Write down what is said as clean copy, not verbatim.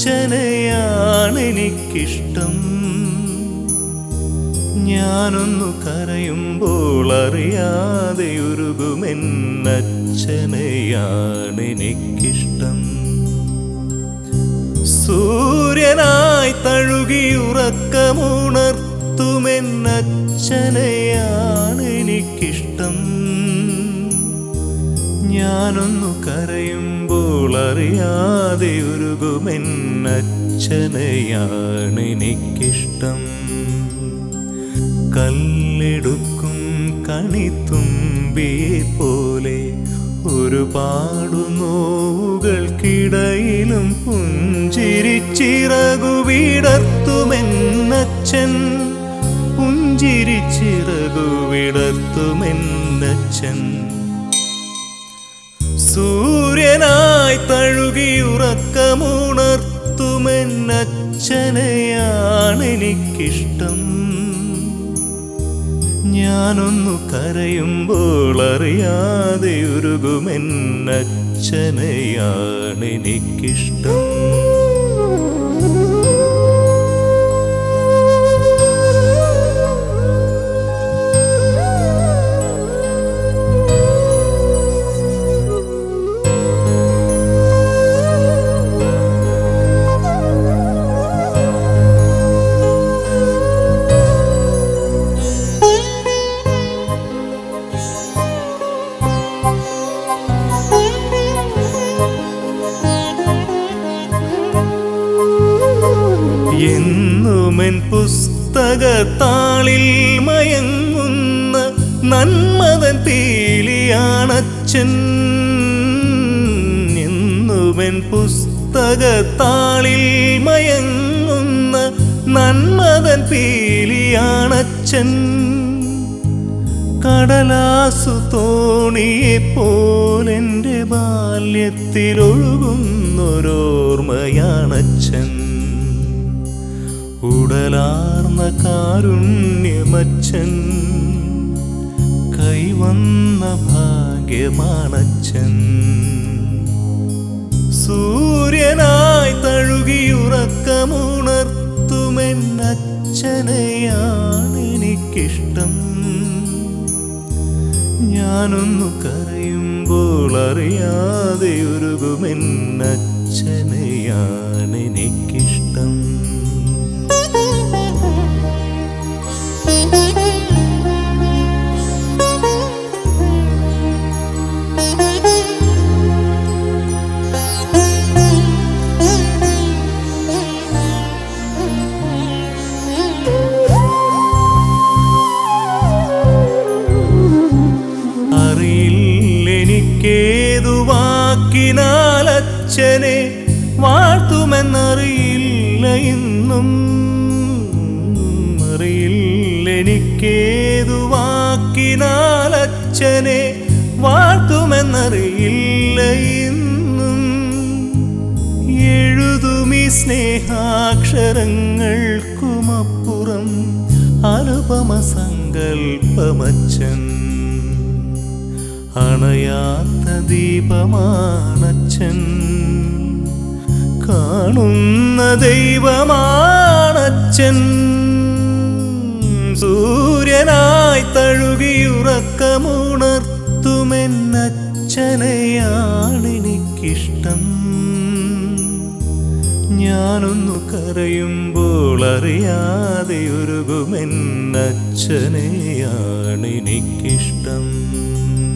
അച്ഛനെയാണെനിക്കിഷ്ടം. ഞാനൊന്നു കരയുമ്പോൾ അറിയാതെ ഉരുകുമെന്നച്ഛനെയാണെനിക്കിഷ്ടം. സൂര്യനായി തഴുകിയുറക്കമുണർത്തുമെന്നച്ഛനെയാണെനിക്കിഷ്ടം. ഞാനൊന്നു കരയുമ്പോൾ അറിയാതെ ഉരുകുമെന്നച്ഛനെയാണെനിക്കിഷ്ടം. കല്ലെടുക്കും കണിത്തുമ്പിയെ പോലെ ഒരുപാടു നോവുകൾക്കിടയിലും പുഞ്ചിരിച്ചിറകു വിടർത്തുമെന്നച്ഛൻ. പുഞ്ചിരിച്ചിറകു വിടർത്തുമെന്നച്ഛൻ. സൂര്യനായി തഴുകിയുറക്കമുണർത്തുമെന്നച്ഛനെയാണെനിക്കിഷ്ടം. ഞാനൊന്നു കരയുമ്പോൾ അറിയാതെ ഉരുകുമെന്നച്ഛനെയാണെനിക്കിഷ്ടം. എന്നുമെൻ പുസ്തകത്താളിൽ മയങ്ങുന്ന നന്മതൻ പീലിയാണച്ഛൻ. എന്നുമെൻ പുസ്തകത്താളിൽ മയങ്ങുന്ന നന്മതൻ പീലിയാണച്ഛൻ. കടലാസു തോണിയെപ്പോലെൻ്റെ ബാല്യത്തിലൊഴുകുന്നൊരോർമ്മയാണച്ഛൻ. ഉടലാർന്ന കാരുണ്യമച്ഛൻ. കൈവന്ന ഭാഗ്യമാണച്ഛൻ. സൂര്യനായി തഴുകിയുറക്കമുണർത്തുമെന്നച്ഛനെയാണെനിക്കിഷ്ടം. ഞാനൊന്നു കരയുമ്പോൾ അറിയാതെ ഉരുകുമെന്നച്ഛനെയാണെനിക്കിഷ്ടം. അറിയില്ലെനിക്കേതു വാക്കിനാലച്ഛനെ വാഴ്ത്തുമെന്നറിയില്ല ഇന്നും. അറിയില്ലെനിക്കേതു വാക്കിനാലച്ഛനെ വാഴ്ത്തുമെന്നറിയില്ല ഇന്നും. എഴുതുമീ സ്നേഹാക്ഷരങ്ങൾക്കുമപ്പുറം അനുപമ സങ്കൽപ്പമച്ഛൻ. അണയാത്ത ദീപമാണച്ഛൻ. കാണുന്ന ദൈവമാണച്ഛൻ. സൂര്യനായി തഴുകിയുറക്കമുണർത്തുമെന്നച്ഛനെയാണെനിക്കിഷ്ടം. ഞാനൊന്നു കരയുമ്പോൾ അറിയാതെ ഉരുകുമെന്നച്ഛനെയാണെനിക്കിഷ്ടം.